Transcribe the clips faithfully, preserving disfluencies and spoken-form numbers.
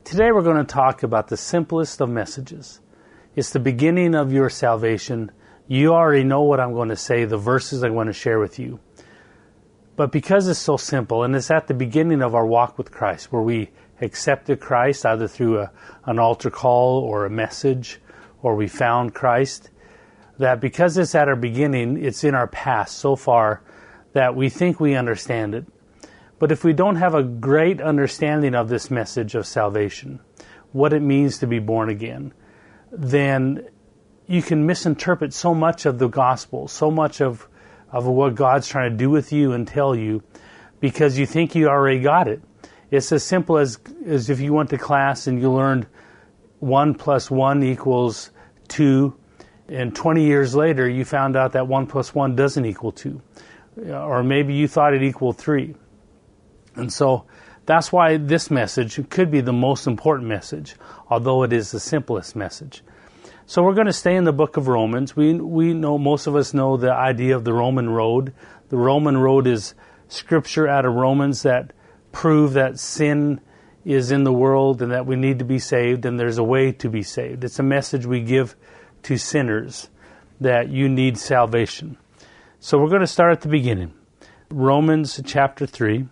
Today we're going to talk about the simplest of messages. It's the beginning of your salvation. You already know what I'm going to say, the verses I'm going to share with you. But because it's so simple, and it's at the beginning of our walk with Christ, where we accepted Christ either through a, an altar call or a message, or we found Christ, that because it's at our beginning, it's in our past so far that we think we understand it. But if we don't have a great understanding of this message of salvation, what it means to be born again, then you can misinterpret so much of the gospel, so much of, of what God's trying to do with you and tell you, because you think you already got it. It's as simple as, as if you went to class and you learned one plus one equals two, and twenty years later you found out that one plus one doesn't equal two. Or maybe you thought it equaled three. And so that's why this message could be the most important message, although it is the simplest message. So we're going to stay in the book of Romans. We we know, most of us know the idea of the Roman road. The Roman road is scripture out of Romans that prove that sin is in the world and that we need to be saved and there's a way to be saved. It's a message we give to sinners that you need salvation. So we're going to start at the beginning. Romans chapter three.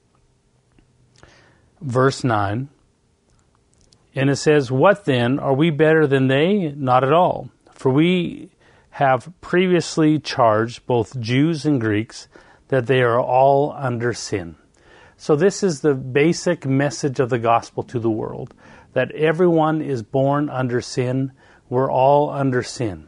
Verse nine, and it says, "What then? Are we better than they? Not at all. For we have previously charged both Jews and Greeks that they are all under sin." So this is the basic message of the gospel to the world, that everyone is born under sin. We're all under sin.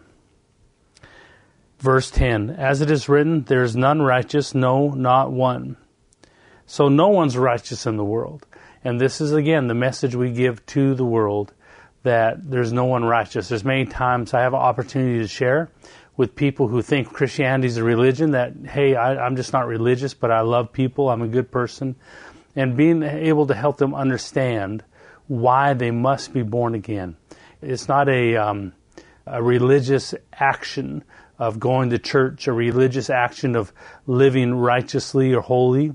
Verse ten, "As it is written, there is none righteous, no, not one." So no one's righteous in the world. And this is, again, the message we give to the world, that there's no one righteous. There's many times I have an opportunity to share with people who think Christianity is a religion, that, hey, I, I'm just not religious, but I love people, I'm a good person. And being able to help them understand why they must be born again. It's not a, um, a religious action of going to church, a religious action of living righteously or holy.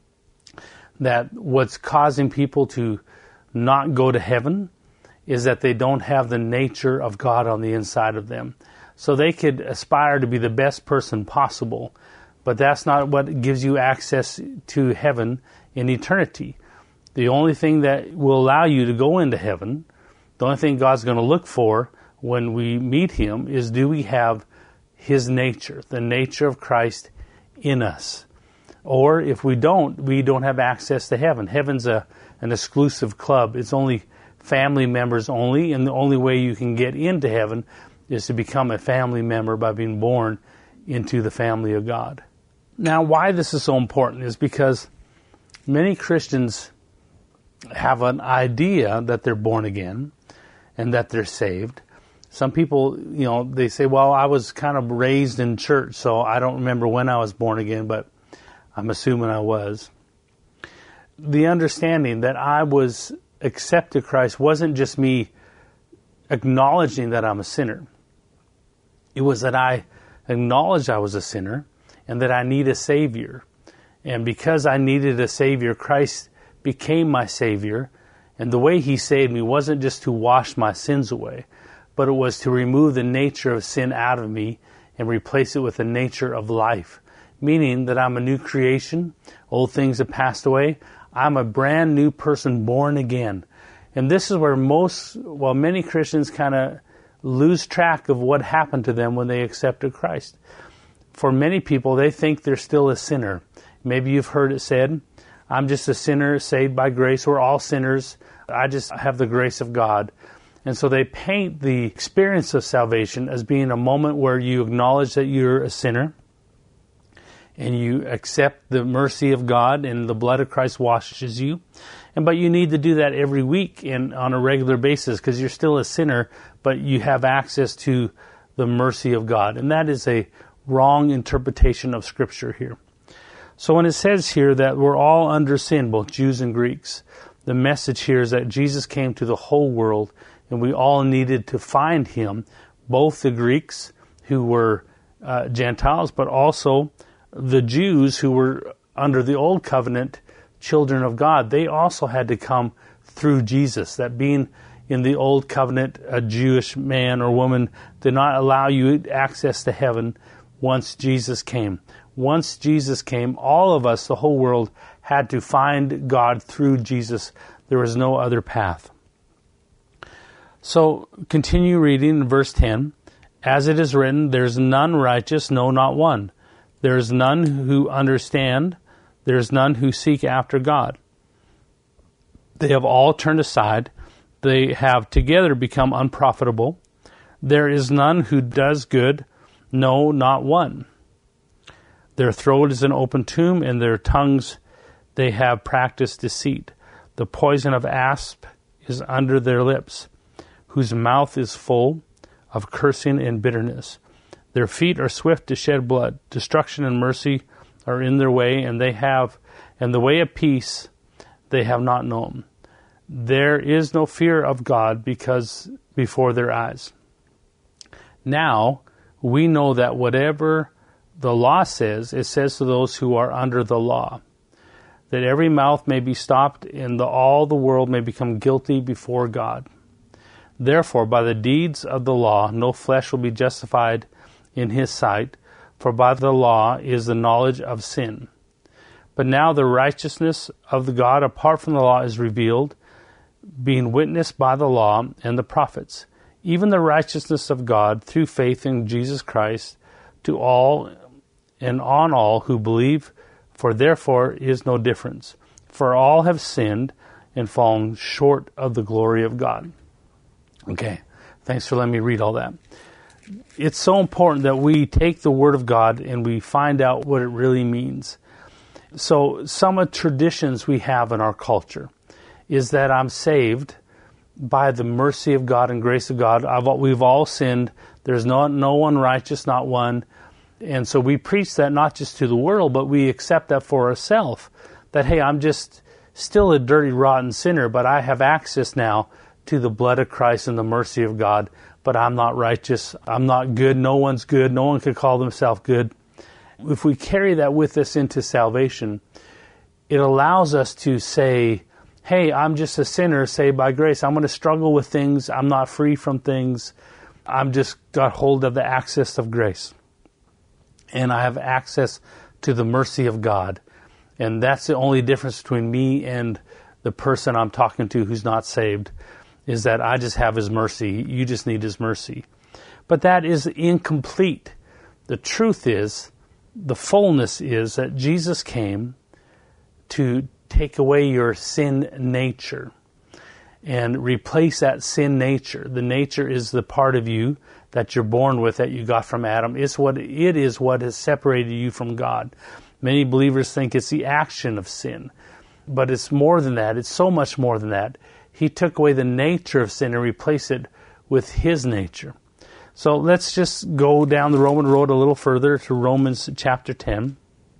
That what's causing people to not go to heaven is that they don't have the nature of God on the inside of them. So they could aspire to be the best person possible, but that's not what gives you access to heaven in eternity. The only thing that will allow you to go into heaven, the only thing God's going to look for when we meet Him, is do we have His nature, the nature of Christ in us. Or if we don't, we don't have access to heaven. Heaven's a an exclusive club. It's only family members only, and the only way you can get into heaven is to become a family member by being born into the family of God. Now, why this is so important is because many Christians have an idea that they're born again and that they're saved. Some people, you know, they say, well, I was kind of raised in church, so I don't remember when I was born again, but I'm assuming I was. The understanding that I was accepted Christ wasn't just me acknowledging that I'm a sinner. It was that I acknowledged I was a sinner and that I need a Savior. And because I needed a Savior, Christ became my Savior. And the way He saved me wasn't just to wash my sins away, but it was to remove the nature of sin out of me and replace it with the nature of life. Meaning that I'm a new creation, old things have passed away, I'm a brand new person born again. And this is where most, well, many Christians kind of lose track of what happened to them when they accepted Christ. For many people, they think they're still a sinner. Maybe you've heard it said, I'm just a sinner saved by grace. We're all sinners. I just have the grace of God. And so they paint the experience of salvation as being a moment where you acknowledge that you're a sinner, and you accept the mercy of God, and the blood of Christ washes you. And but you need to do that every week and on a regular basis, because you're still a sinner, but you have access to the mercy of God. And that is a wrong interpretation of Scripture here. So when it says here that we're all under sin, both Jews and Greeks, the message here is that Jesus came to the whole world, and we all needed to find Him, both the Greeks who were uh, Gentiles, but also the Jews who were under the old covenant children of God. They also had to come through Jesus. That being in the old covenant, a Jewish man or woman did not allow you access to heaven once Jesus came. Once Jesus came, all of us, the whole world, had to find God through Jesus. There was no other path. So continue reading in verse ten. As it is written, there's none righteous, no, not one. There is none who understand. There is none who seek after God. They have all turned aside. They have together become unprofitable. There is none who does good, no, not one. Their throat is an open tomb, and their tongues they have practiced deceit. The poison of asp is under their lips, whose mouth is full of cursing and bitterness. Their feet are swift to shed blood. Destruction and mercy are in their way, and they have, and the way of peace they have not known. There is no fear of God because before their eyes. Now we know that whatever the law says, it says to those who are under the law, that every mouth may be stopped, and the, all the world may become guilty before God. Therefore, by the deeds of the law, no flesh will be justified in his sight, for by the law is the knowledge of sin. But now the righteousness of the God apart from the law is revealed, being witnessed by the law and the prophets, even the righteousness of God through faith in Jesus Christ to all and on all who believe, for therefore is no difference. For all have sinned and fallen short of the glory of God. Okay, thanks for letting me read all that. It's so important that we take the Word of God and we find out what it really means. So some of the traditions we have in our culture is that I'm saved by the mercy of God and grace of God. I've, we've all sinned. There's no, no one righteous, not one. And so we preach that not just to the world, but we accept that for ourselves. That, hey, I'm just still a dirty, rotten sinner, but I have access now to the blood of Christ and the mercy of God. But I'm not righteous. I'm not good. No one's good. No one could call themselves good. If we carry that with us into salvation, it allows us to say, hey, I'm just a sinner saved by grace. I'm going to struggle with things. I'm not free from things. I'm just got hold of the access of grace. And I have access to the mercy of God. And that's the only difference between me and the person I'm talking to who's not saved, is that I just have His mercy. You just need His mercy. But that is incomplete. The truth is, the fullness is that Jesus came to take away your sin nature and replace that sin nature. The nature is the part of you that you're born with, that you got from Adam. It's what it is what has separated you from God. Many believers think it's the action of sin, but it's more than that. It's so much more than that. He took away the nature of sin and replaced it with His nature. So let's just go down the Roman road a little further to Romans chapter ten.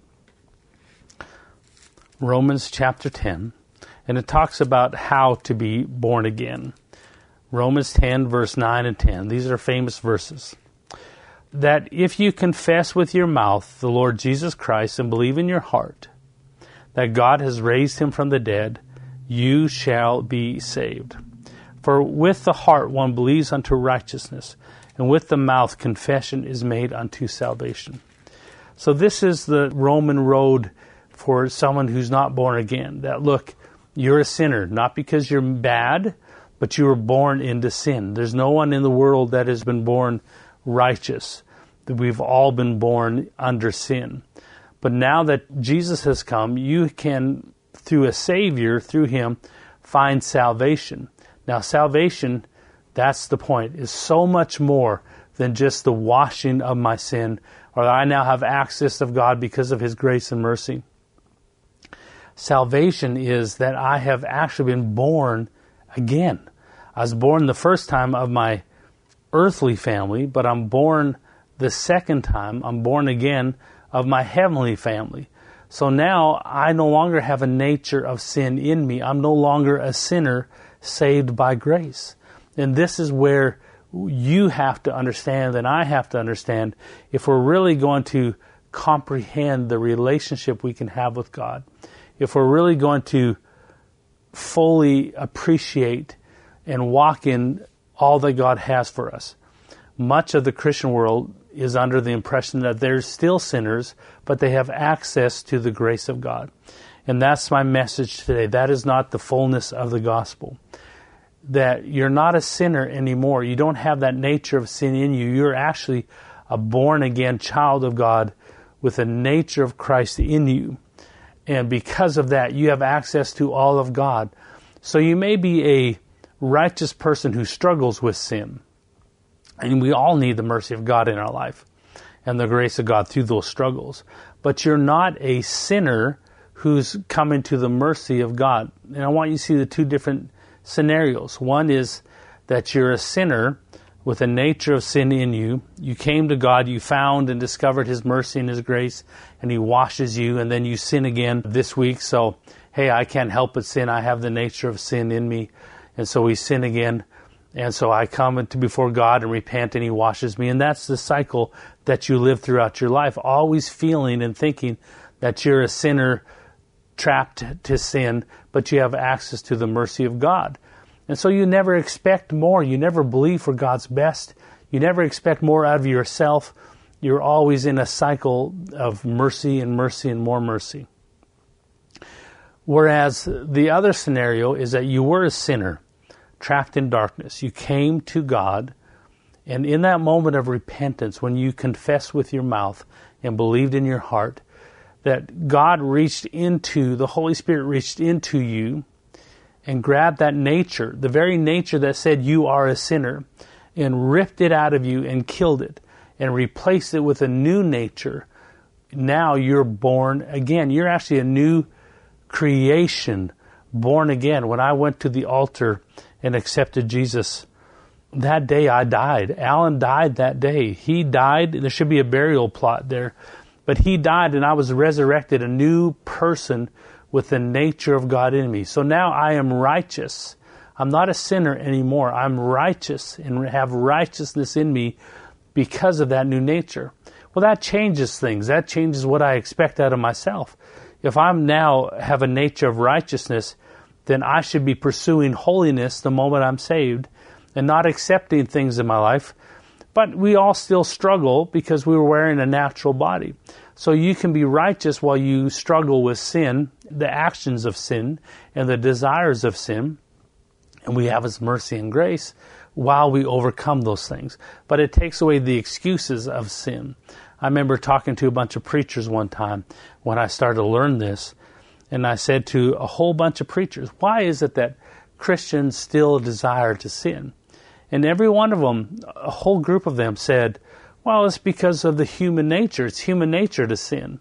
Romans chapter ten. And it talks about how to be born again. Romans ten, verse nine and ten. These are famous verses. That if you confess with your mouth the Lord Jesus Christ and believe in your heart that God has raised Him from the dead, you shall be saved. For with the heart one believes unto righteousness, and with the mouth confession is made unto salvation. So this is the Roman road for someone who's not born again. That look, you're a sinner, not because you're bad, but you were born into sin. There's no one in the world that has been born righteous. We've all been born under sin. But now that Jesus has come, you can, through a Savior, through Him, find salvation. Now salvation, that's the point, is so much more than just the washing of my sin, or that I now have access of God because of His grace and mercy. Salvation is that I have actually been born again. I was born the first time of my earthly family, but I'm born the second time, I'm born again of my heavenly family. So now I no longer have a nature of sin in me. I'm no longer a sinner saved by grace. And this is where you have to understand, and I have to understand, if we're really going to comprehend the relationship we can have with God, if we're really going to fully appreciate and walk in all that God has for us. Much of the Christian world is under the impression that they're still sinners, but they have access to the grace of God. And that's my message today. That is not the fullness of the gospel. That you're not a sinner anymore. You don't have that nature of sin in you. You're actually a born-again child of God with the nature of Christ in you. And because of that, you have access to all of God. So you may be a righteous person who struggles with sin. And we all need the mercy of God in our life and the grace of God through those struggles. But you're not a sinner who's coming to the mercy of God. And I want you to see the two different scenarios. One is that you're a sinner with a nature of sin in you. You came to God, you found and discovered His mercy and His grace, and He washes you, and then you sin again this week. So, hey, I can't help but sin. I have the nature of sin in me. And so we sin again. And so I come to before God and repent, and He washes me. And that's the cycle that you live throughout your life, always feeling and thinking that you're a sinner trapped to sin, but you have access to the mercy of God. And so you never expect more. You never believe for God's best. You never expect more out of yourself. You're always in a cycle of mercy and mercy and more mercy. Whereas the other scenario is that you were a sinner, trapped in darkness. You came to God, and in that moment of repentance, when you confessed with your mouth and believed in your heart, that God reached into, the Holy Spirit reached into you and grabbed that nature, the very nature that said you are a sinner, and ripped it out of you and killed it and replaced it with a new nature. Now you're born again. You're actually a new creation, born again. When I went to the altar and accepted Jesus, that day I died. Alan died that day. He died. There should be a burial plot there. But he died, and I was resurrected, a new person with the nature of God in me. So now I am righteous. I'm not a sinner anymore. I'm righteous and have righteousness in me because of that new nature. Well, that changes things. That changes what I expect out of myself. If I'm now have a nature of righteousness, then I should be pursuing holiness the moment I'm saved and not accepting things in my life. But we all still struggle because we were wearing a natural body. So you can be righteous while you struggle with sin, the actions of sin, and the desires of sin. And we have His mercy and grace while we overcome those things. But it takes away the excuses of sin. I remember talking to a bunch of preachers one time when I started to learn this. And I said to a whole bunch of preachers, why is it that Christians still desire to sin? And every one of them, a whole group of them said, well, it's because of the human nature. It's human nature to sin.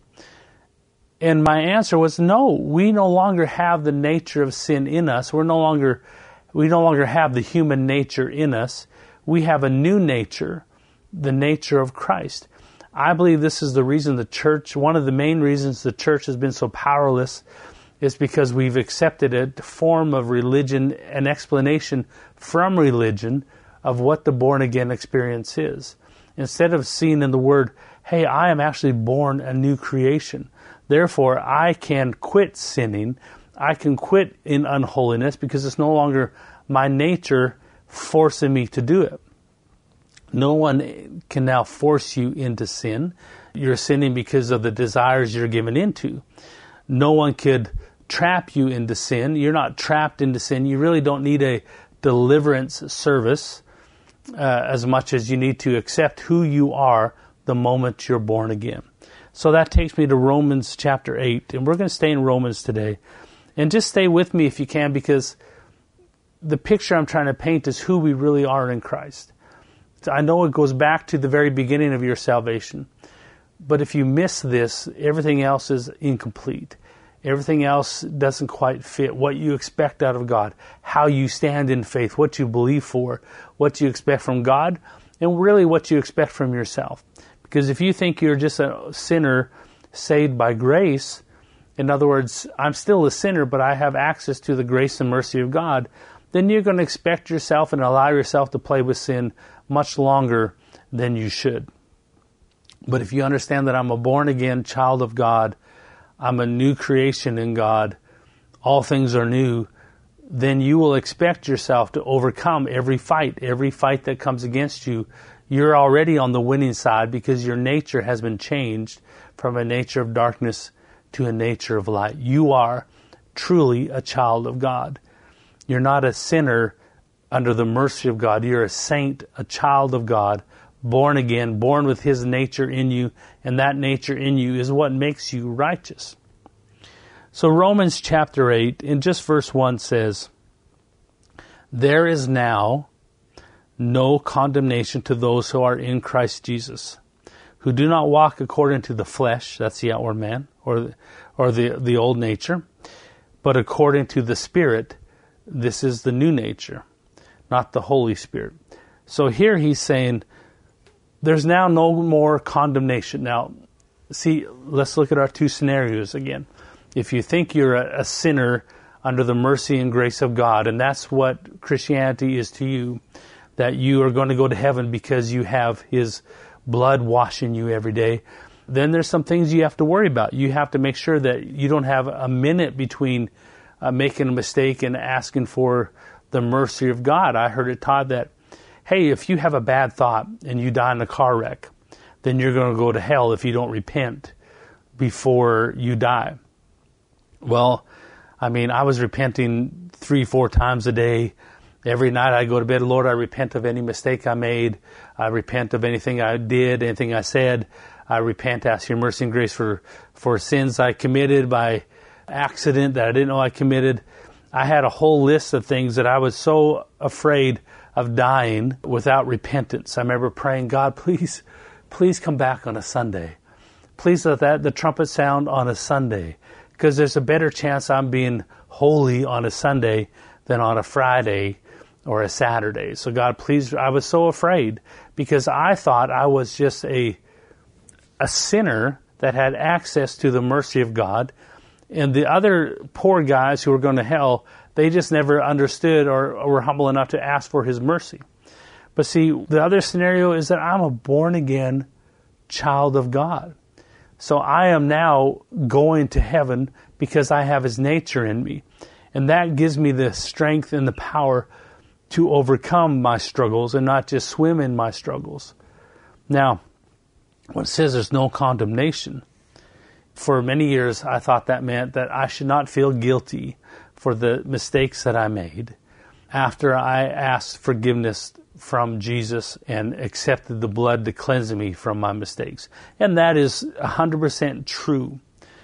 And my answer was, no, we no longer have the nature of sin in us. We're no longer, we no longer have the human nature in us. We have a new nature, the nature of Christ. I believe this is the reason the church, one of the main reasons the church has been so powerless is because we've accepted a form of religion, an explanation from religion of what the born-again experience is. Instead of seeing in the Word, hey, I am actually born a new creation. Therefore, I can quit sinning. I can quit in unholiness because it's no longer my nature forcing me to do it. No one can now force you into sin. You're sinning because of the desires you're given into. No one could trap you into sin. You're not trapped into sin. You really don't need a deliverance service uh, as much as you need to accept who you are the moment you're born again. So that takes me to Romans chapter eight, and we're going to stay in Romans today. And just stay with me if you can, because the picture I'm trying to paint is who we really are in Christ. I know it goes back to the very beginning of your salvation, but if you miss this, everything else is incomplete. Everything else doesn't quite fit what you expect out of God, how you stand in faith, what you believe for, what you expect from God, and really what you expect from yourself. Because if you think you're just a sinner saved by grace, in other words, I'm still a sinner, but I have access to the grace and mercy of God, then you're going to expect yourself and allow yourself to play with sin much longer than you should. But if you understand that I'm a born-again child of God, I'm a new creation in God, all things are new, then you will expect yourself to overcome every fight, every fight that comes against you. You're already on the winning side because your nature has been changed from a nature of darkness to a nature of light. You are truly a child of God. You're not a sinner under the mercy of God. You're a saint, a child of God, born again, born with His nature in you, and that nature in you is what makes you righteous. So Romans chapter eight, in just verse one says, "There is now no condemnation to those who are in Christ Jesus, who do not walk according to the flesh," that's the outward man, or, or the, the old nature, "but according to the Spirit," this is the new nature, not the Holy Spirit. So here he's saying, there's now no more condemnation. Now, see, let's look at our two scenarios again. If you think you're a, a sinner under the mercy and grace of God, and that's what Christianity is to you, that you are going to go to heaven because you have His blood washing you every day, then there's some things you have to worry about. You have to make sure that you don't have a minute between uh, making a mistake and asking for the mercy of God. I heard it taught that, hey, if you have a bad thought and you die in a car wreck, then you're going to go to hell if you don't repent before you die. Well, I mean, I was repenting three, four times a day. Every night I go to bed, Lord, I repent of any mistake I made. I repent of anything I did, anything I said. I repent, ask your mercy and grace for, for sins I committed by accident that I didn't know I committed. I had a whole list of things that I was so afraid of dying without repentance. I remember praying, God, please, please come back on a Sunday. Please let that the trumpet sound on a Sunday, because there's a better chance I'm being holy on a Sunday than on a Friday or a Saturday. So God, please, I was so afraid because I thought I was just a a sinner that had access to the mercy of God. And the other poor guys who were going to hell, they just never understood or, or were humble enough to ask for His mercy. But see, the other scenario is that I'm a born-again child of God. So I am now going to heaven because I have His nature in me. And that gives me the strength and the power to overcome my struggles and not just swim in my struggles. Now, when it says there's no condemnation, for many years I thought that meant that I should not feel guilty for the mistakes that I made after I asked forgiveness from Jesus and accepted the blood to cleanse me from my mistakes. And that is one hundred percent true.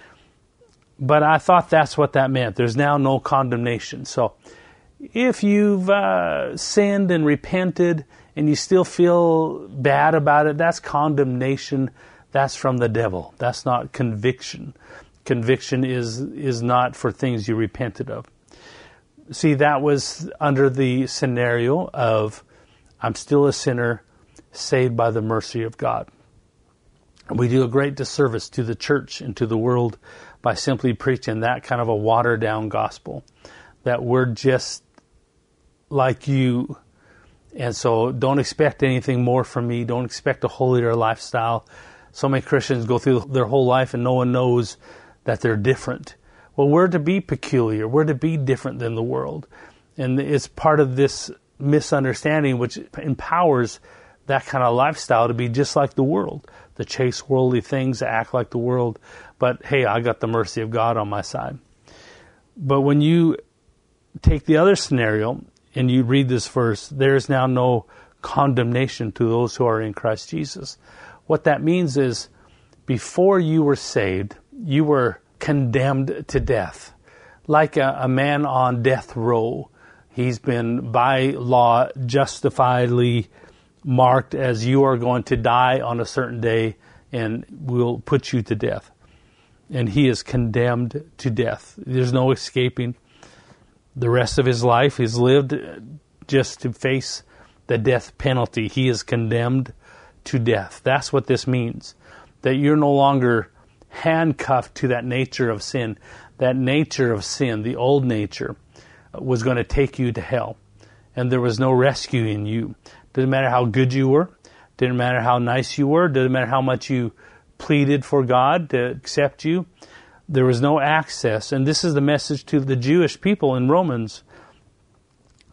But I thought that's what that meant. There's now no condemnation. So if you've uh, sinned and repented and you still feel bad about it, that's condemnation. That's from the devil. That's not conviction. Conviction is is not for things you repented of. See, that was under the scenario of I'm still a sinner saved by the mercy of God. We do a great disservice to the church and to the world by simply preaching that kind of a watered-down gospel, that we're just like you, and so don't expect anything more from me. Don't expect a holier lifestyle. So many Christians go through their whole life and no one knows that they're different. Well, we're to be peculiar. We're to be different than the world. And it's part of this misunderstanding which empowers that kind of lifestyle to be just like the world, to chase worldly things, to act like the world. But hey, I got the mercy of God on my side. But when you take the other scenario and you read this verse, there is now no condemnation to those who are in Christ Jesus. What that means is before you were saved, you were condemned to death. Like a, a man on death row. He's been by law justifiably marked as you are going to die on a certain day and we'll put you to death. And he is condemned to death. There's no escaping. The rest of his life he's lived just to face the death penalty. He is condemned to death. That's what this means. That you're no longer handcuffed to that nature of sin. That nature of sin, the old nature, was going to take you to hell. And there was no rescuing you. Didn't matter how good you were. Didn't matter how nice you were. Didn't matter how much you pleaded for God to accept you. There was no access. And this is the message to the Jewish people in Romans,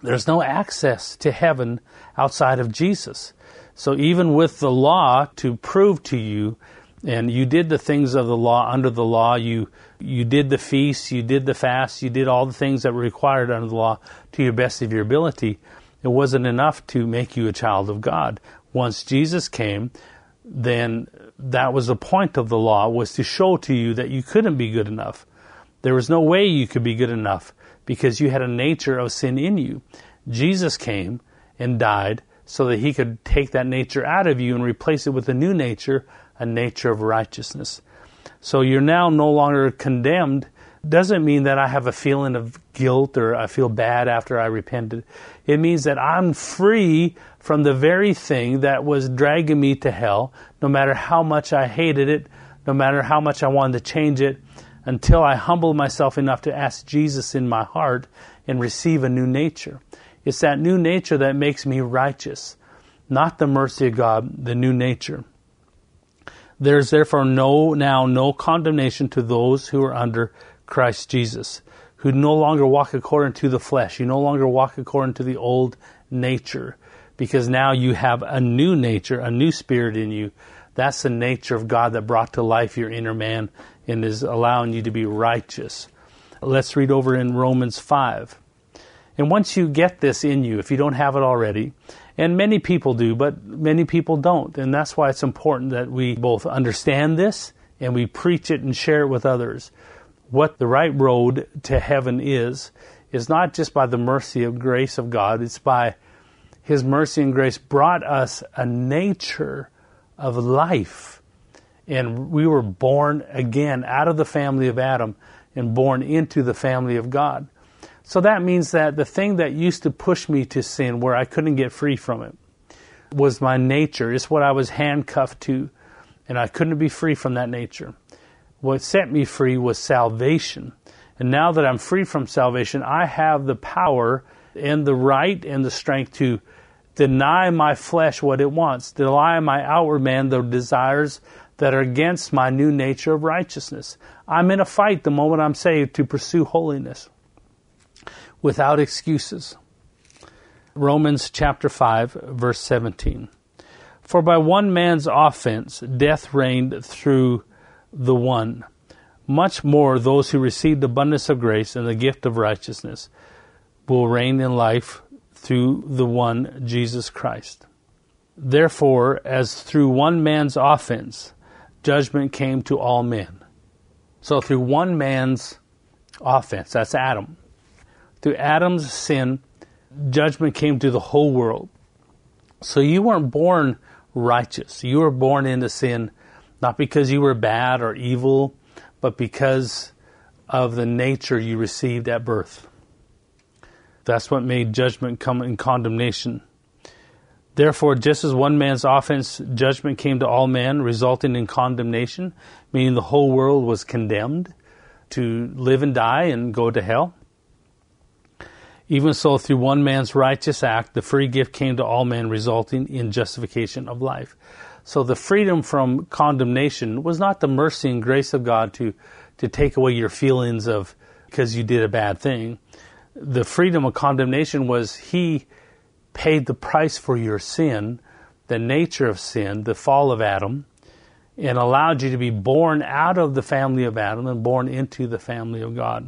There's no access to heaven outside of Jesus. So even with the law to prove to you, and you did the things of the law under the law, you you did the feasts, you did the fasts, you did all the things that were required under the law to your best of your ability, it wasn't enough to make you a child of God. Once Jesus came, then that was the point of the law, was to show to you that you couldn't be good enough. There was no way you could be good enough because you had a nature of sin in you. Jesus came and died so that he could take that nature out of you and replace it with a new nature, a nature of righteousness. So you're now no longer condemned. Doesn't mean that I have a feeling of guilt or I feel bad after I repented. It means that I'm free from the very thing that was dragging me to hell, no matter how much I hated it, no matter how much I wanted to change it, until I humbled myself enough to ask Jesus in my heart and receive a new nature. It's that new nature that makes me righteous, not the mercy of God, the new nature. There's therefore no now no condemnation to those who are under Christ Jesus, who no longer walk according to the flesh. You no longer walk according to the old nature, because now you have a new nature, a new spirit in you. That's the nature of God that brought to life your inner man and is allowing you to be righteous. Let's read over in Romans five. And once you get this in you, if you don't have it already, and many people do, but many people don't, and that's why it's important that we both understand this and we preach it and share it with others. What the right road to heaven is, is not just by the mercy and grace of God, it's by His mercy and grace brought us a nature of life. And we were born again out of the family of Adam and born into the family of God. So that means that the thing that used to push me to sin, where I couldn't get free from it, was my nature. It's what I was handcuffed to, and I couldn't be free from that nature. What set me free was salvation. And now that I'm free from salvation, I have the power and the right and the strength to deny my flesh what it wants, deny my outward man the desires that are against my new nature of righteousness. I'm in a fight the moment I'm saved to pursue holiness without excuses. Romans chapter five, verse seventeen. For by one man's offense death reigned through the one. Much more those who received abundance of grace and the gift of righteousness will reign in life through the one, Jesus Christ. Therefore, as through one man's offense, judgment came to all men. So through one man's offense, that's Adam. Through Adam's sin, judgment came to the whole world. So you weren't born righteous. You were born into sin, not because you were bad or evil, but because of the nature you received at birth. That's what made judgment come in condemnation. Therefore, just as one man's offense, judgment came to all men, resulting in condemnation, meaning the whole world was condemned to live and die and go to hell. Even so, through one man's righteous act, the free gift came to all men, resulting in justification of life. So the freedom from condemnation was not the mercy and grace of God to, to take away your feelings of because you did a bad thing. The freedom of condemnation was He paid the price for your sin, the nature of sin, the fall of Adam, and allowed you to be born out of the family of Adam and born into the family of God.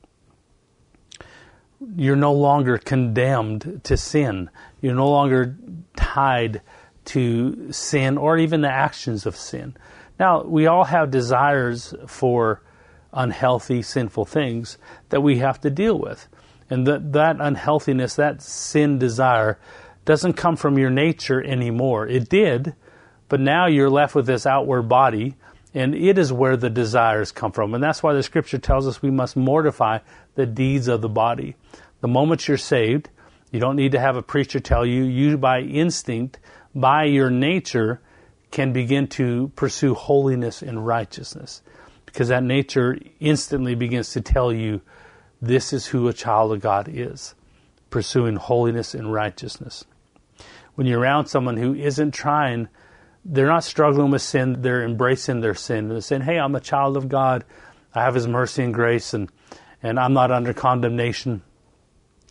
You're no longer condemned to sin. You're no longer tied to sin or even the actions of sin. Now, we all have desires for unhealthy, sinful things that we have to deal with. And that, that unhealthiness, that sin desire, doesn't come from your nature anymore. It did, but now you're left with this outward body, and it is where the desires come from. And that's why the Scripture tells us we must mortify the deeds of the body. The moment you're saved, you don't need to have a preacher tell you. You, by instinct, by your nature, can begin to pursue holiness and righteousness. Because that nature instantly begins to tell you this is who a child of God is, pursuing holiness and righteousness. When you're around someone who isn't trying, they're not struggling with sin, they're embracing their sin. And they're saying, hey, I'm a child of God. I have His mercy and grace, and, and I'm not under condemnation.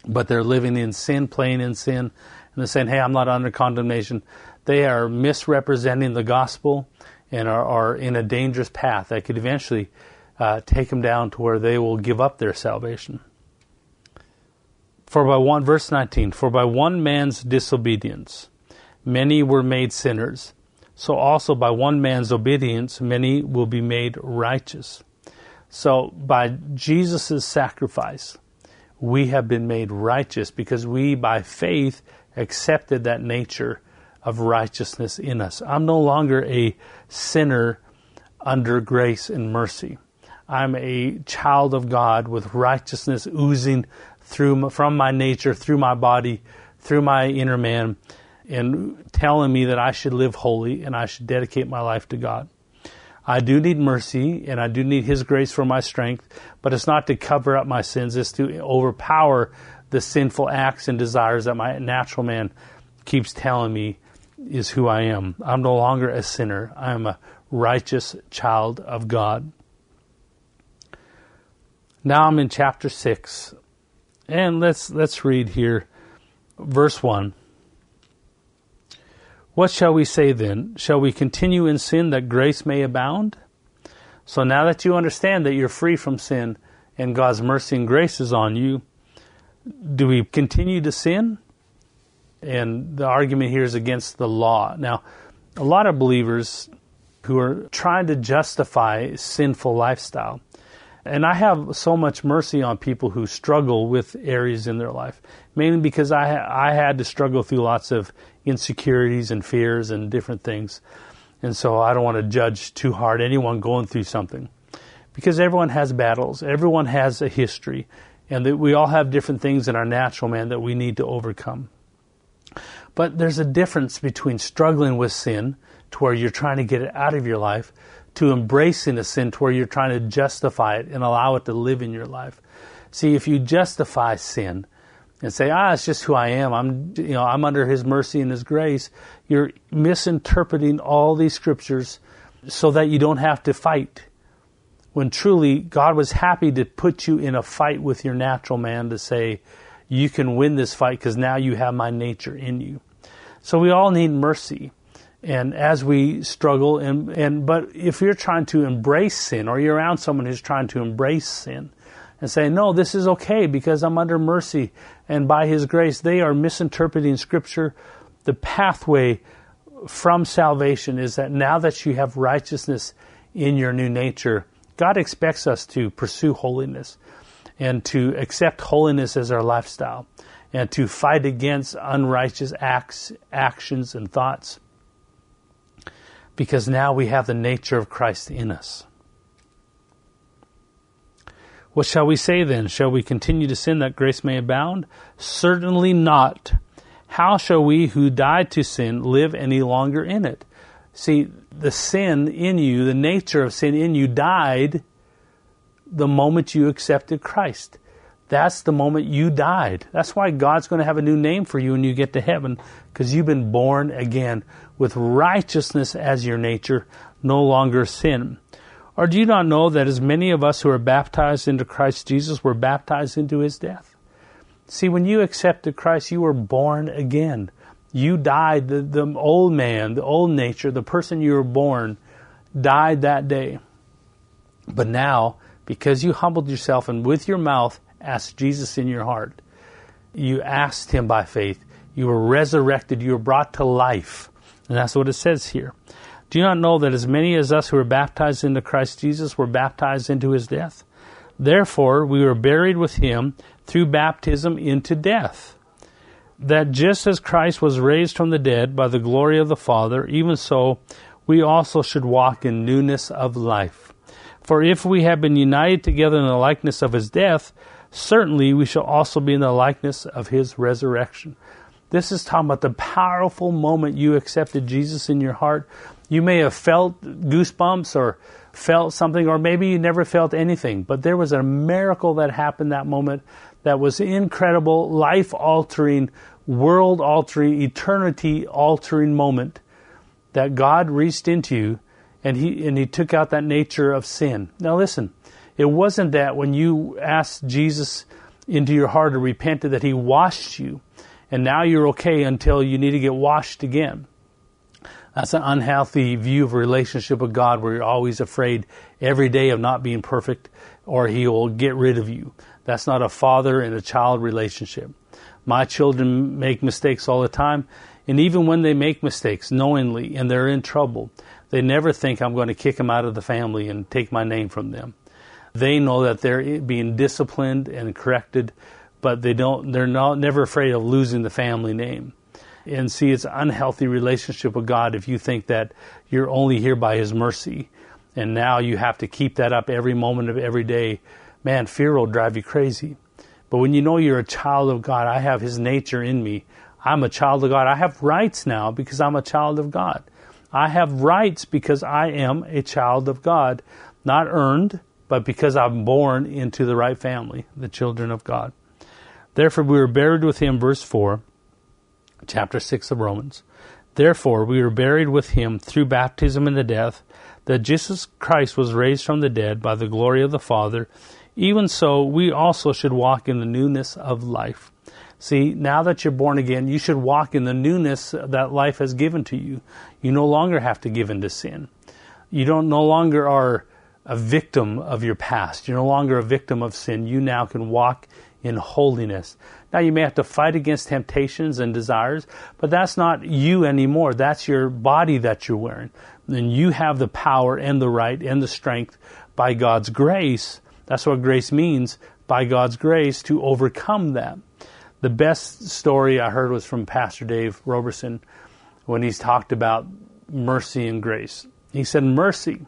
but they're living in sin, playing in sin, and they're saying, hey, I'm not under condemnation. They are misrepresenting the gospel and are, are in a dangerous path that could eventually uh, take them down to where they will give up their salvation. For by one, verse nineteen, for by one man's disobedience, many were made sinners. So also by one man's obedience, many will be made righteous. So by Jesus' sacrifice, we have been made righteous because we, by faith, accepted that nature of righteousness in us. I'm no longer a sinner under grace and mercy. I'm a child of God with righteousness oozing through from my nature, through my body, through my inner man, and telling me that I should live holy and I should dedicate my life to God. I do need mercy and I do need His grace for my strength, but it's not to cover up my sins, it's to overpower the sinful acts and desires that my natural man keeps telling me is who I am. I'm no longer a sinner. I am a righteous child of God. Now I'm in chapter six. And let's let's read here, verse one. What shall we say then? Shall we continue in sin that grace may abound? So now that you understand that you're free from sin and God's mercy and grace is on you, do we continue to sin? And the argument here is against the law. Now, a lot of believers who are trying to justify sinful lifestyle, and I have so much mercy on people who struggle with areas in their life, mainly because I I had to struggle through lots of insecurities and fears and different things. And so I don't want to judge too hard anyone going through something, because everyone has battles, everyone has a history, and that we all have different things in our natural man that we need to overcome. But there's a difference between struggling with sin to where you're trying to get it out of your life, to embracing a sin to where you're trying to justify it and allow it to live in your life. See, if you justify sin and say, ah, it's just who I am, I'm, you know, I'm under His mercy and His grace, you're misinterpreting all these scriptures so that you don't have to fight. When truly, God was happy to put you in a fight with your natural man to say, you can win this fight because now you have my nature in you. So we all need mercy. And as we struggle, and, and but if you're trying to embrace sin, or you're around someone who's trying to embrace sin and say, no, this is okay because I'm under mercy and by His grace, they are misinterpreting Scripture. The pathway from salvation is that now that you have righteousness in your new nature, God expects us to pursue holiness and to accept holiness as our lifestyle and to fight against unrighteous acts, actions, and thoughts. Because now we have the nature of Christ in us. What shall we say then? Shall we continue to sin that grace may abound? Certainly not. How shall we who died to sin live any longer in it? See, the sin in you, the nature of sin in you died the moment you accepted Christ. That's the moment you died. That's why God's going to have a new name for you when you get to heaven, because you've been born again with righteousness as your nature, no longer sin. Or do you not know that as many of us who are baptized into Christ Jesus were baptized into His death? See, when you accepted Christ, you were born again. You died. The, the old man, the old nature, the person you were born, died that day. But now, because you humbled yourself and with your mouth asked Jesus in your heart, you asked Him by faith, you were resurrected, you were brought to life. And that's what it says here. Do you not know that as many as us who were baptized into Christ Jesus were baptized into His death? Therefore, we were buried with Him through baptism into death, that just as Christ was raised from the dead by the glory of the Father, even so we also should walk in newness of life. For if we have been united together in the likeness of His death, certainly we shall also be in the likeness of His resurrection. This is talking about the powerful moment you accepted Jesus in your heart. You may have felt goosebumps or felt something, or maybe you never felt anything, but there was a miracle that happened that moment that was incredible, life-altering, world-altering, eternity-altering moment that God reached into you and he, and he took out that nature of sin. Now listen, it wasn't that when you asked Jesus into your heart and repented that he washed you. And now you're okay until you need to get washed again. That's an unhealthy view of a relationship with God where you're always afraid every day of not being perfect or he will get rid of you. That's not a father and a child relationship. My children make mistakes all the time. And even when they make mistakes knowingly and they're in trouble, they never think I'm going to kick them out of the family and take my name from them. They know that they're being disciplined and corrected, but they don't, they're not, never afraid of losing the family name. And see, it's an unhealthy relationship with God if you think that you're only here by his mercy. And now you have to keep that up every moment of every day. Man, fear will drive you crazy. But when you know you're a child of God, I have his nature in me. I'm a child of God. I have rights now because I'm a child of God. I have rights because I am a child of God. Not earned, but because I'm born into the right family, the children of God. Therefore we were buried with him, verse four, chapter six of Romans. Therefore we were buried with him through baptism into death, that Jesus Christ was raised from the dead by the glory of the Father. Even so, we also should walk in the newness of life. See, now that you're born again, you should walk in the newness that life has given to you. You no longer have to give in to sin. You don't no longer are a victim of your past. You're no longer a victim of sin. You now can walk in holiness. Now you may have to fight against temptations and desires, but that's not you anymore. That's your body that you're wearing. And you have the power and the right and the strength by God's grace. That's what grace means, by God's grace, to overcome that. The best story I heard was from Pastor Dave Roberson when he's talked about mercy and grace. He said mercy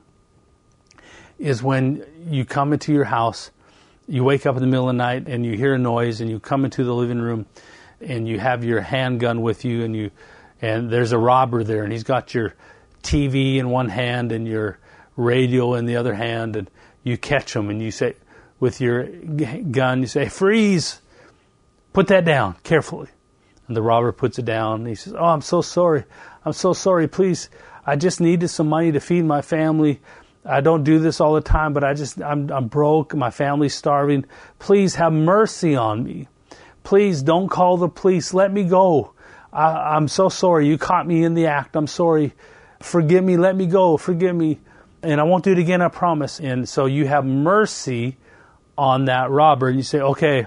is when you come into your house, you wake up in the middle of the night and you hear a noise and you come into the living room and you have your handgun with you and you and there's a robber there and he's got your T V in one hand and your radio in the other hand, and you catch him and you say, with your gun, you say, freeze, put that down carefully. And the robber puts it down and he says, oh, I'm so sorry. I'm so sorry. Please, I just needed some money to feed my family. I don't do this all the time, but I just, I'm, I'm broke. My family's starving. Please have mercy on me. Please don't call the police. Let me go. I, I'm so sorry. You caught me in the act. I'm sorry. Forgive me. Let me go. Forgive me. And I won't do it again, I promise. And so you have mercy on that robber. And you say, okay,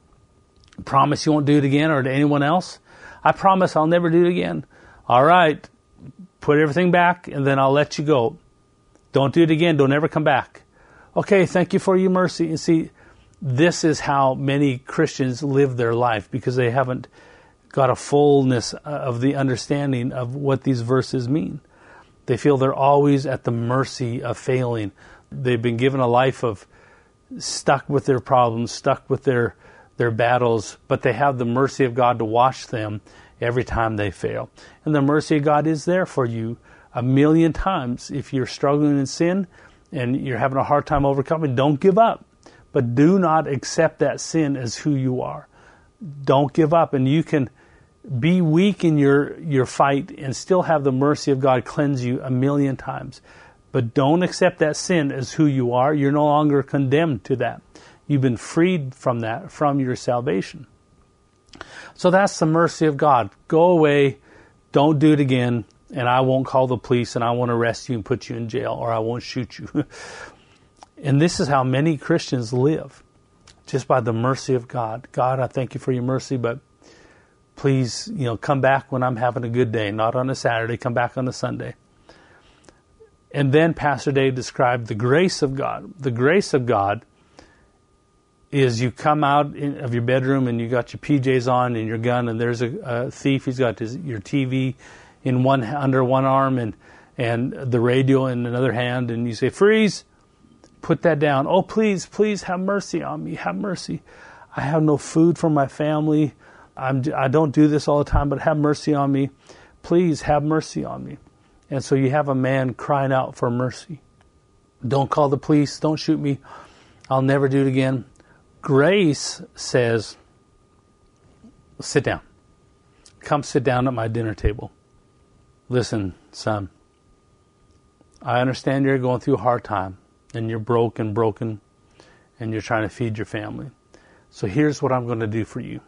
promise you won't do it again, or to anyone else? I promise I'll never do it again. All right. Put everything back and then I'll let you go. Don't do it again. Don't ever come back. Okay, thank you for your mercy. And see, this is how many Christians live their life because they haven't got a fullness of the understanding of what these verses mean. They feel they're always at the mercy of failing. They've been given a life of stuck with their problems, stuck with their, their battles, but they have the mercy of God to wash them every time they fail. And the mercy of God is there for you a million times. If you're struggling in sin and you're having a hard time overcoming, don't give up. But do not accept that sin as who you are. Don't give up. And you can be weak in your, your fight and still have the mercy of God cleanse you a million times. But don't accept that sin as who you are. You're no longer condemned to that. You've been freed from that, from your salvation. So that's the mercy of God. Go away. Don't do it again. And I won't call the police and I won't arrest you and put you in jail, or I won't shoot you. And this is how many Christians live, just by the mercy of God. God, I thank you for your mercy, but please, you know, come back when I'm having a good day, not on a Saturday, come back on a Sunday. And then Pastor Dave described the grace of God. The grace of God is you come out in, of your bedroom and you got your P Js on and your gun, and there's a, a thief. He's got his, your T V in one under one arm and and the radio in another hand, and you say, freeze, put that down. Oh, please, please have mercy on me. Have mercy. I have no food for my family. I'm, I don't do this all the time, but have mercy on me. Please have mercy on me. And so you have a man crying out for mercy. Don't call the police. Don't shoot me. I'll never do it again. Grace says, sit down. Come sit down at my dinner table. Listen, son, I understand you're going through a hard time and you're broke and broken and you're trying to feed your family. So here's what I'm going to do for you.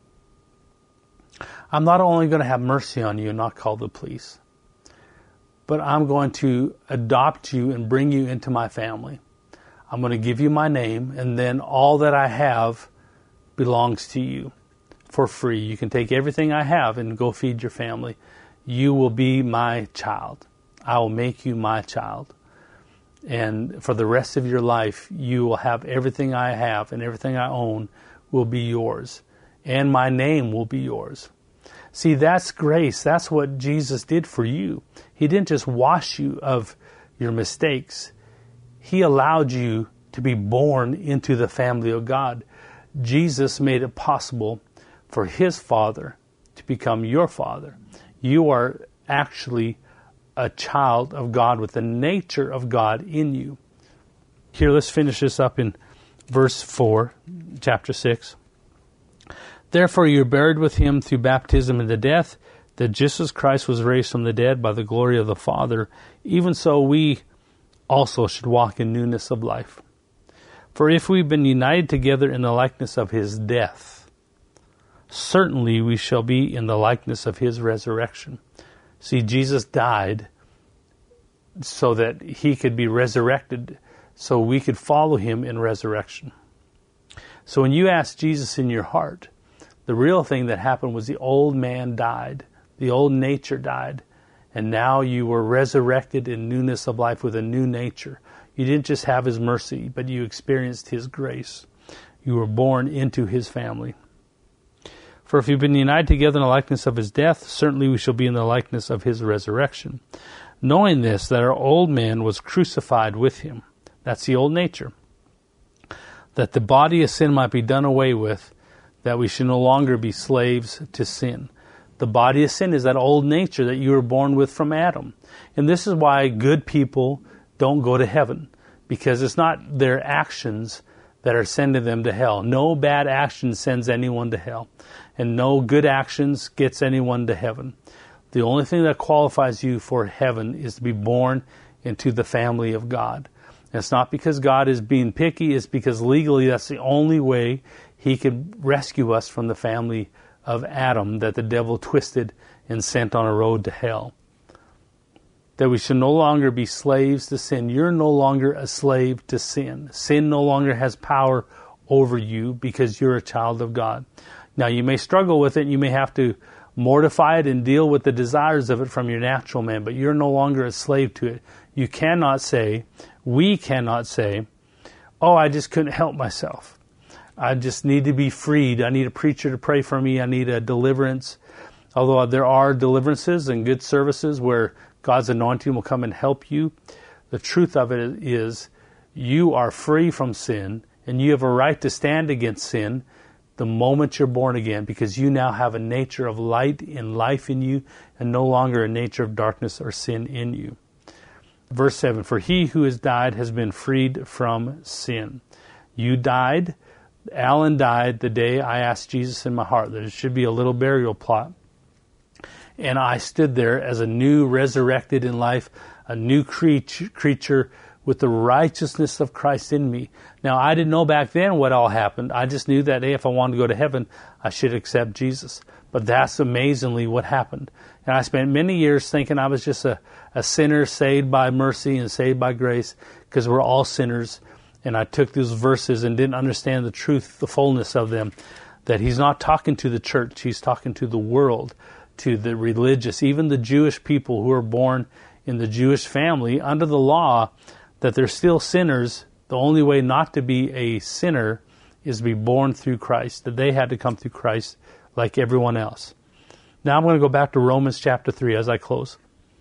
I'm not only going to have mercy on you and not call the police, but I'm going to adopt you and bring you into my family. I'm going to give you my name, and then all that I have belongs to you for free. You can take everything I have and go feed your family. You will be my child. I will make you my child. And for the rest of your life, you will have everything I have, and everything I own will be yours. And my name will be yours. See, that's grace. That's what Jesus did for you. He didn't just wash you of your mistakes. He allowed you to be born into the family of God. Jesus made it possible for His Father to become your Father. You are actually a child of God with the nature of God in you. Here, let's finish this up in verse four, chapter six. Therefore you are buried with Him through baptism into death, that just as Christ was raised from the dead by the glory of the Father, even so we also should walk in newness of life. For if we've been united together in the likeness of His death, certainly we shall be in the likeness of His resurrection. See, Jesus died so that He could be resurrected, so we could follow Him in resurrection. So when you ask Jesus in your heart, the real thing that happened was the old man died. The old nature died. And now you were resurrected in newness of life with a new nature. You didn't just have His mercy, but you experienced His grace. You were born into His family. For if you've been united together in the likeness of His death, certainly we shall be in the likeness of His resurrection. Knowing this, that our old man was crucified with Him. That's the old nature. That the body of sin might be done away with, that we should no longer be slaves to sin. The body of sin is that old nature that you were born with from Adam. And this is why good people don't go to heaven, because it's not their actions that are sending them to hell. No bad action sends anyone to hell, and no good actions gets anyone to heaven. The only thing that qualifies you for heaven is to be born into the family of God. And it's not because God is being picky, it's because legally that's the only way He could rescue us from the family of Adam that the devil twisted and sent on a road to hell. That we should no longer be slaves to sin. You're no longer a slave to sin. Sin no longer has power over you because you're a child of God. Now you may struggle with it, and you may have to mortify it and deal with the desires of it from your natural man, but you're no longer a slave to it. You cannot say, we cannot say, oh, I just couldn't help myself. I just need to be freed. I need a preacher to pray for me. I need a deliverance. Although there are deliverances and good services where God's anointing will come and help you, the truth of it is you are free from sin, and you have a right to stand against sin the moment you're born again, because you now have a nature of light and life in you, and no longer a nature of darkness or sin in you. Verse seven, for he who has died has been freed from sin. You died. Alan died the day I asked Jesus in my heart that it should be a little burial plot. And I stood there as a new resurrected in life, a new creature, creature with the righteousness of Christ in me. Now, I didn't know back then what all happened. I just knew that, hey, if I wanted to go to heaven, I should accept Jesus. But that's amazingly what happened. And I spent many years thinking I was just a, a sinner saved by mercy and saved by grace, because we're all sinners. And I took those verses and didn't understand the truth, the fullness of them, that He's not talking to the church. He's talking to the world, to the religious, even the Jewish people who are born in the Jewish family under the law, that they're still sinners. The only way not to be a sinner is to be born through Christ, that they had to come through Christ like everyone else. Now I'm going to go back to Romans chapter three as I close.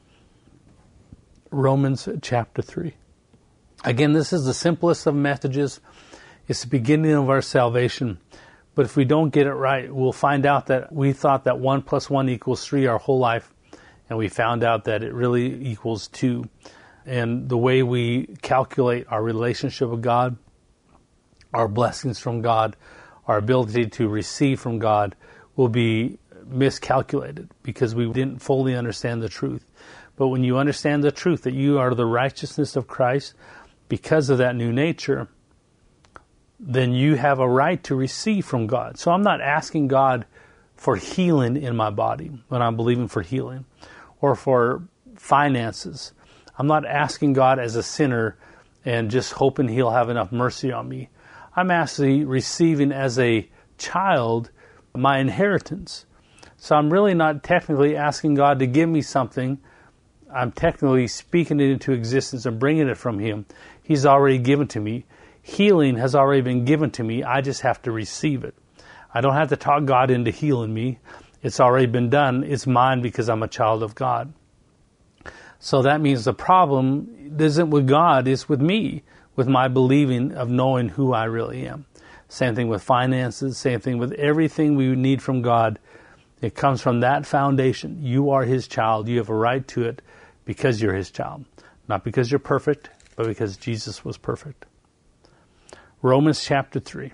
Romans chapter three. Again, this is the simplest of messages. It's the beginning of our salvation. But if we don't get it right, we'll find out that we thought that one plus one equals three our whole life. And we found out that it really equals two. And the way we calculate our relationship with God, our blessings from God, our ability to receive from God will be miscalculated because we didn't fully understand the truth. But when you understand the truth that you are the righteousness of Christ, because of that new nature, then you have a right to receive from God. So I'm not asking God for healing in my body when I'm believing for healing, or for finances. I'm not asking God as a sinner and just hoping He'll have enough mercy on me. I'm actually receiving as a child my inheritance. So I'm really not technically asking God to give me something. I'm technically speaking it into existence and bringing it from Him. He's already given to me. Healing has already been given to me. I just have to receive it. I don't have to talk God into healing me. It's already been done. It's mine because I'm a child of God. So that means the problem isn't with God, it's with me, with my believing of knowing who I really am. Same thing with finances, same thing with everything we need from God. It comes from that foundation. You are His child. You have a right to it because you're His child. Not because you're perfect, but because Jesus was perfect. Romans chapter three.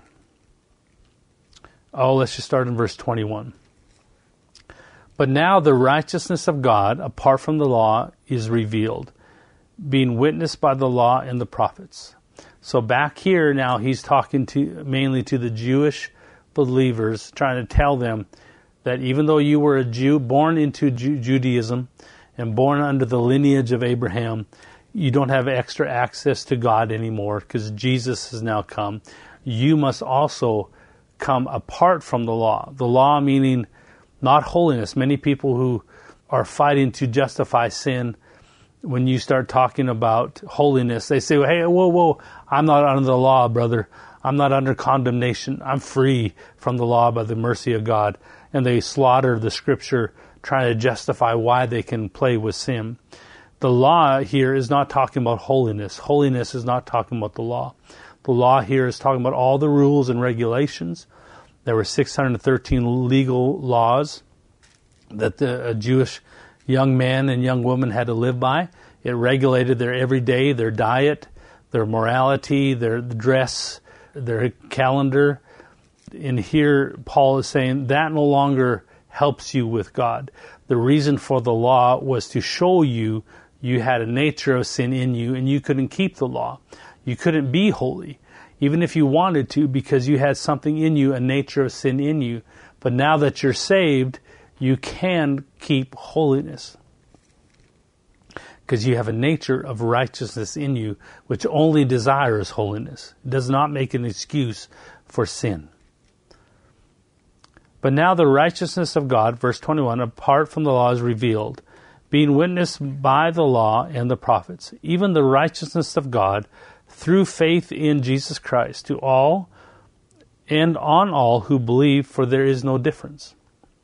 Oh, let's just start in verse twenty-one. But now the righteousness of God, apart from the law, is revealed, being witnessed by the law and the prophets. So back here now he's talking to mainly to the Jewish believers, trying to tell them that even though you were a Jew, born into Ju- Judaism and born under the lineage of Abraham, you don't have extra access to God anymore because Jesus has now come. You must also come apart from the law. The law meaning not holiness. Many people who are fighting to justify sin, when you start talking about holiness, they say, hey, whoa, whoa, I'm not under the law, brother. I'm not under condemnation. I'm free from the law by the mercy of God. And they slaughter the scripture trying to justify why they can play with sin. The law here is not talking about holiness. Holiness is not talking about the law. The law here is talking about all the rules and regulations. There were six hundred thirteen legal laws that the a Jewish young man and young woman had to live by. It regulated their everyday, their diet, their morality, their dress, their calendar. And here Paul is saying that no longer helps you with God. The reason for the law was to show you you had a nature of sin in you and you couldn't keep the law. You couldn't be holy, even if you wanted to, because you had something in you, a nature of sin in you. But now that you're saved, you can keep holiness because you have a nature of righteousness in you, which only desires holiness. It does not make an excuse for sin. But now the righteousness of God, verse twenty-one, apart from the law is revealed, being witnessed by the law and the prophets, even the righteousness of God through faith in Jesus Christ to all and on all who believe, for there is no difference.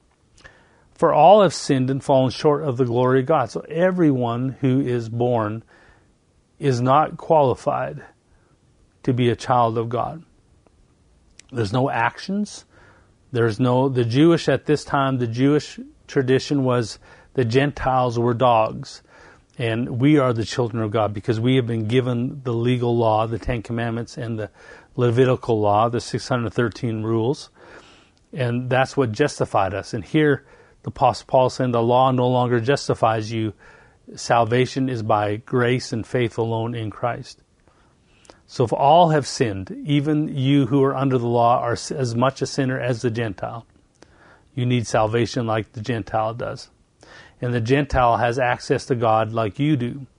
For all have sinned and fallen short of the glory of God. So everyone who is born is not qualified to be a child of God. There's no actions. There's no, the Jewish at this time, the Jewish tradition was the Gentiles were dogs. And we are the children of God because we have been given the legal law, the Ten Commandments, and the Levitical law, the six hundred thirteen rules. And that's what justified us. And here the Apostle Paul is saying the law no longer justifies you. Salvation is by grace and faith alone in Christ. So if all have sinned, even you who are under the law are as much a sinner as the Gentile. You need salvation like the Gentile does. And the Gentile has access to God like you do.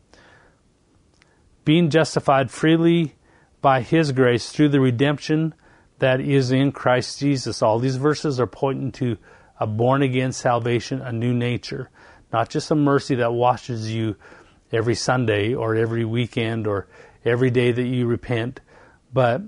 Being justified freely by His grace through the redemption that is in Christ Jesus. All these verses are pointing to a born-again salvation, a new nature. Not just a mercy that washes you every Sunday or every weekend or every day that you repent, but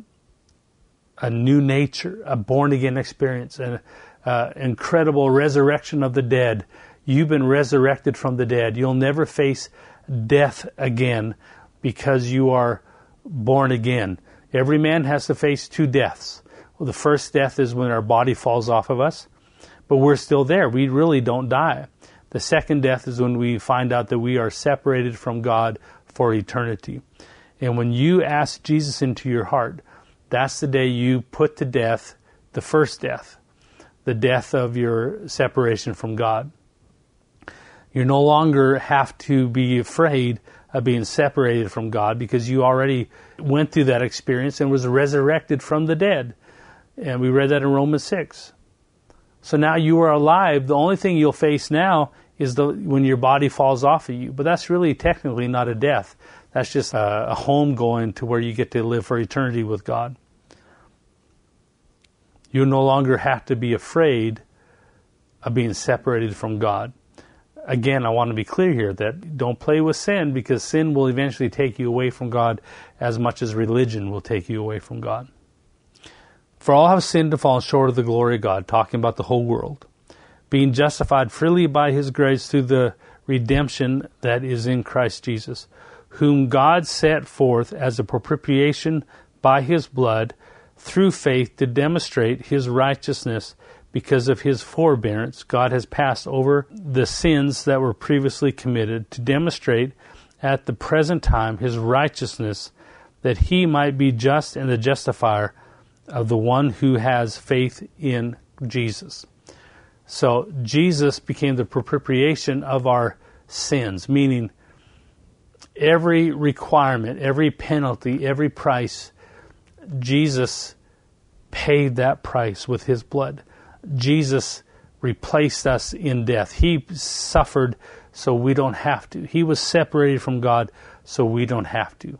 a new nature, a born-again experience, an uh, incredible resurrection of the dead. You've been resurrected from the dead. You'll never face death again because you are born again. Every man has to face two deaths. Well, the first death is when our body falls off of us, but we're still there. We really don't die. The second death is when we find out that we are separated from God for eternity. And when you ask Jesus into your heart, that's the day you put to death the first death, the death of your separation from God. You no longer have to be afraid of being separated from God, because you already went through that experience and was resurrected from the dead. And we read that in Romans six. So now you are alive. The only thing you'll face now is the when your body falls off of you. But that's really technically not a death. That's just a, a home going to where you get to live for eternity with God. You no longer have to be afraid of being separated from God. Again, I want to be clear here that don't play with sin, because sin will eventually take you away from God as much as religion will take you away from God. For all have sinned and fallen short of the glory of God, talking about the whole world, being justified freely by His grace through the redemption that is in Christ Jesus, whom God set forth as a propitiation by His blood through faith to demonstrate His righteousness. Because of His forbearance, God has passed over the sins that were previously committed to demonstrate at the present time His righteousness, that He might be just and the justifier of the one who has faith in Jesus. So Jesus became the propitiation of our sins, meaning every requirement, every penalty, every price, Jesus paid that price with His blood. Jesus replaced us in death. He suffered so we don't have to. He was separated from God so we don't have to.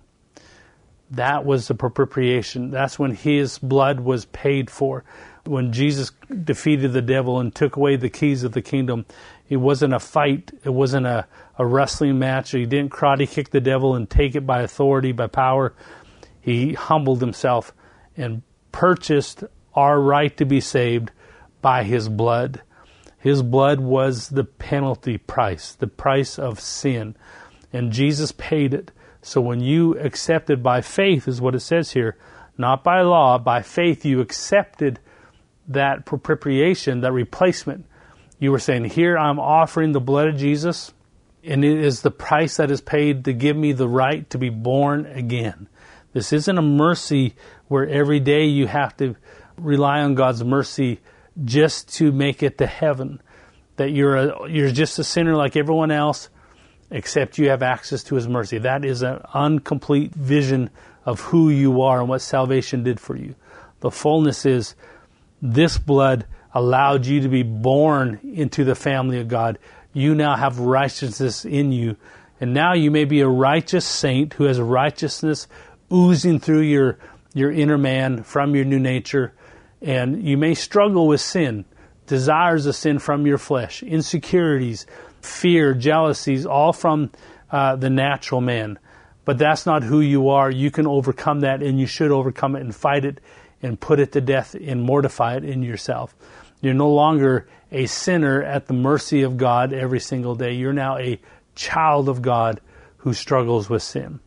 That was the propitiation. That's when His blood was paid for. When Jesus defeated the devil and took away the keys of the kingdom, it wasn't a fight. It wasn't a, a wrestling match. He didn't karate kick the devil and take it by authority, by power. He humbled Himself and purchased our right to be saved by His blood. His blood was the penalty price, the price of sin. And Jesus paid it. So when you accepted by faith, is what it says here, not by law, by faith you accepted that propitiation, that replacement. You were saying, here I'm offering the blood of Jesus, and it is the price that is paid to give me the right to be born again. This isn't a mercy where every day you have to rely on God's mercy just to make it to heaven. That you're a, you're just a sinner like everyone else, except you have access to His mercy. That is an incomplete vision of who you are and what salvation did for you. The fullness is this blood allowed you to be born into the family of God. You now have righteousness in you. And now you may be a righteous saint who has righteousness oozing through your, your inner man from your new nature. And you may struggle with sin, desires of sin from your flesh, insecurities, fear, jealousies, all from uh, the natural man. But that's not who you are. You can overcome that, and you should overcome it and fight it and put it to death and mortify it in yourself. You're no longer a sinner at the mercy of God every single day. You're now a child of God who struggles with sin.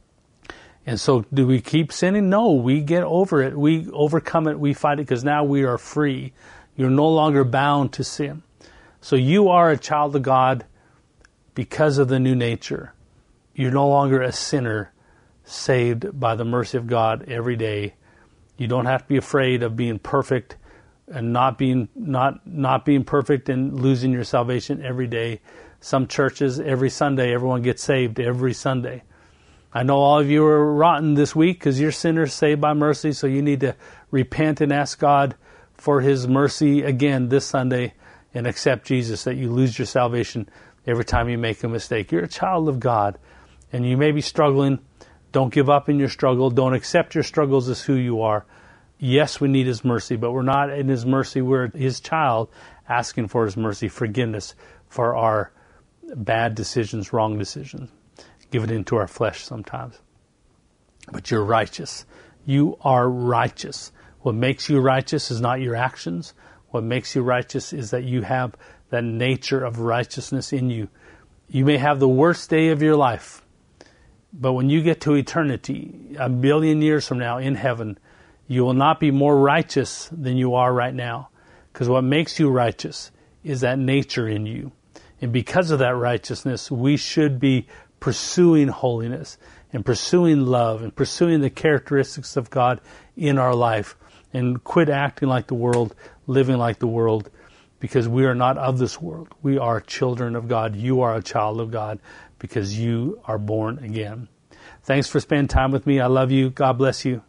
And so do we keep sinning? No, we get over it. We overcome it. We fight it because now we are free. You're no longer bound to sin. So you are a child of God because of the new nature. You're no longer a sinner saved by the mercy of God every day. You don't have to be afraid of being perfect and not being not not being perfect and losing your salvation every day. Some churches, every Sunday, everyone gets saved every Sunday. I know all of you are rotten this week because you're sinners saved by mercy, so you need to repent and ask God for His mercy again this Sunday and accept Jesus, that you lose your salvation every time you make a mistake. You're a child of God, and you may be struggling. Don't give up in your struggle. Don't accept your struggles as who you are. Yes, we need His mercy, but we're not in His mercy. We're His child asking for His mercy, forgiveness for our bad decisions, wrong decisions. Give it into our flesh sometimes. But you're righteous. You are righteous. What makes you righteous is not your actions. What makes you righteous is that you have that nature of righteousness in you. You may have the worst day of your life, but when you get to eternity, a billion years from now in heaven, you will not be more righteous than you are right now. Because what makes you righteous is that nature in you. And because of that righteousness, we should be pursuing holiness and pursuing love and pursuing the characteristics of God in our life, and quit acting like the world, living like the world, because we are not of this world. We are children of God. You are a child of God. because you are born again. Thanks for spending time with me. I love you. God bless you.